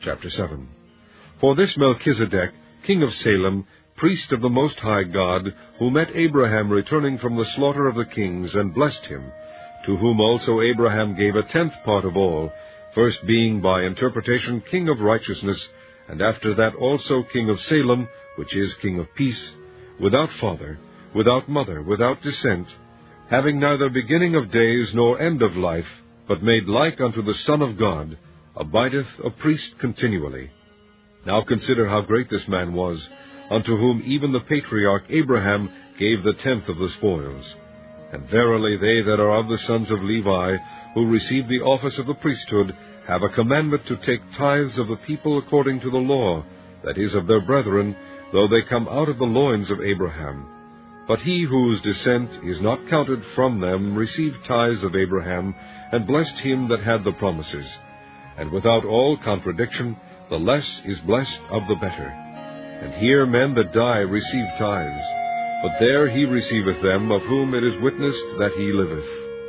Chapter 7. For this Melchizedek, king of Salem, priest of the Most High God, who met Abraham returning from the slaughter of the kings, and blessed him, to whom also Abraham gave a 10th part of all, first being by interpretation king of righteousness, and after that also king of Salem, which is king of peace, without father, without mother, without descent, having neither beginning of days nor end of life, but made like unto the Son of God, abideth a priest continually. Now consider how great this man was, unto whom even the patriarch Abraham gave the 10th of the spoils. And verily they that are of the sons of Levi, who receive the office of the priesthood, have a commandment to take tithes of the people according to the law, that is, of their brethren, though they come out of the loins of Abraham. But he whose descent is not counted from them received tithes of Abraham, and blessed him that had the promises. And without all contradiction, the less is blessed of the better. And here men that die receive tithes, but there he receiveth them of whom it is witnessed that he liveth.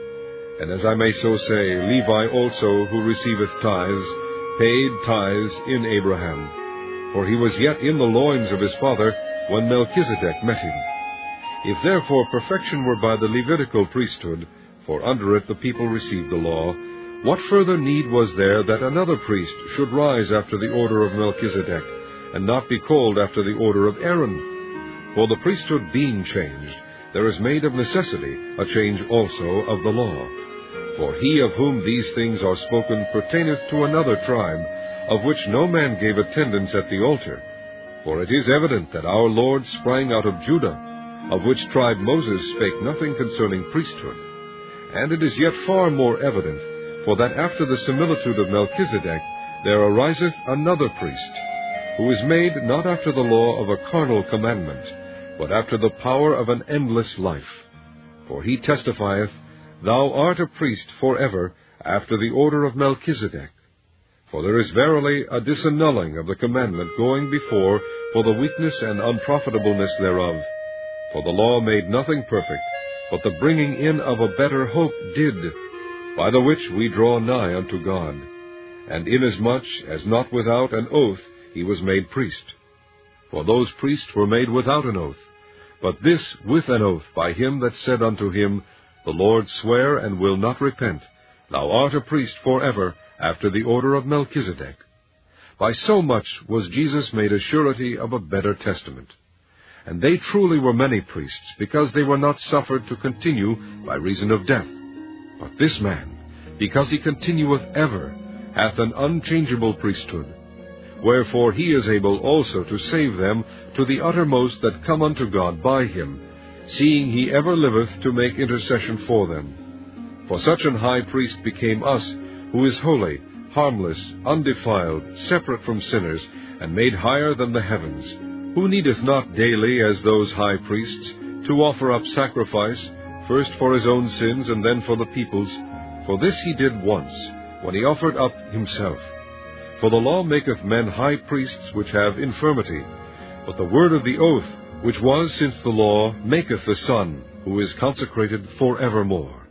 And as I may so say, Levi also, who receiveth tithes, paid tithes in Abraham. For he was yet in the loins of his father when Melchizedek met him. If therefore perfection were by the Levitical priesthood, for under it the people received the law, what further need was there that another priest should rise after the order of Melchizedek, and not be called after the order of Aaron? For the priesthood being changed, there is made of necessity a change also of the law. For he of whom these things are spoken pertaineth to another tribe, of which no man gave attendance at the altar. For it is evident that our Lord sprang out of Judah, of which tribe Moses spake nothing concerning priesthood. And it is yet far more evident, for that after the similitude of Melchizedek there ariseth another priest, who is made not after the law of a carnal commandment, but after the power of an endless life. For he testifieth, Thou art a priest forever, after the order of Melchizedek. For there is verily a disannulling of the commandment going before for the weakness and unprofitableness thereof. For the law made nothing perfect, but the bringing in of a better hope did, by the which we draw nigh unto God. And inasmuch as not without an oath he was made priest. For those priests were made without an oath, but this with an oath by him that said unto him, The Lord sware and will not repent, Thou art a priest forever, after the order of Melchizedek. By so much was Jesus made a surety of a better testament. And they truly were many priests, because they were not suffered to continue by reason of death. But this man, because he continueth ever, hath an unchangeable priesthood. Wherefore he is able also to save them to the uttermost that come unto God by him, seeing he ever liveth to make intercession for them. For such an high priest became us, who is holy, harmless, undefiled, separate from sinners, and made higher than the heavens, who needeth not daily, as those high priests, to offer up sacrifice, first for his own sins and then for the people's. For this he did once, when he offered up himself. For the law maketh men high priests which have infirmity, but the word of the oath, which was since the law, maketh the Son, who is consecrated for evermore.